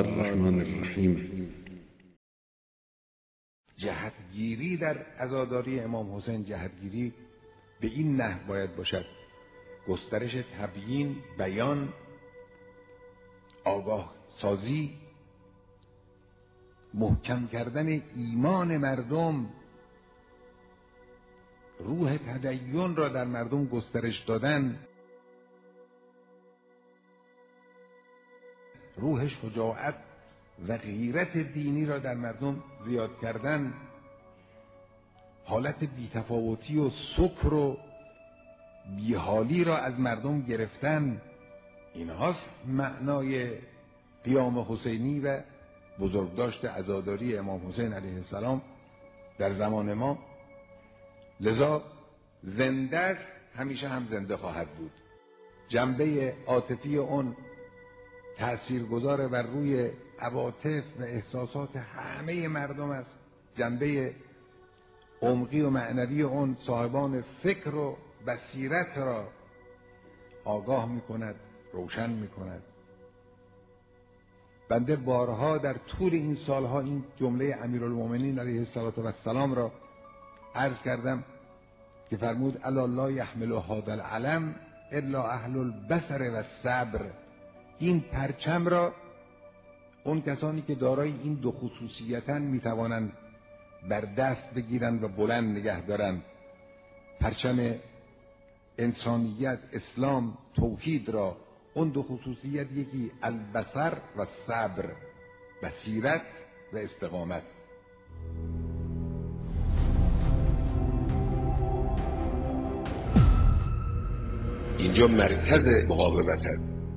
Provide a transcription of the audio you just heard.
الرحمن الرحیم. جهتگیری در عزاداری امام حسین، جهتگیری به این نحو باید باشد: گسترش تبیین، بیان، آگاه سازی، محکم کردن ایمان مردم، روح تدین را در مردم گسترش دادن، روح شجاعت و غیرت دینی را در مردم زیاد کردن، حالت بی‌تفاوتی و سکر و بیحالی را از مردم گرفتن. اینهاست معنای قیام حسینی و بزرگداشت عزاداری امام حسین علیه السلام در زمان ما. لذا زنده است، همیشه هم زنده خواهد بود. جنبه عاطفی اون تأثیرگذار بر روی عواطف و احساسات همه مردم است. جنبه عمقی و معنوی اون صاحبان فکر و بصیرت را آگاه می‌کند، روشن می‌کند. بنده بارها در طول این سالها این جمله امیرالمومنین علیه السلام را عرض کردم که فرمود: الا لا یحمل هذا العلم الا اهل البصر و الصبر. این پرچم را اون کسانی که دارای این دو خصوصیتن میتوانند بر دست بگیرند و بلند نگه دارند. پرچم انسانیت، اسلام، توحید را، اون دو خصوصیت، یکی البصر و صبر، بصیرت و استقامت. اینجا مرکز مقاومت است.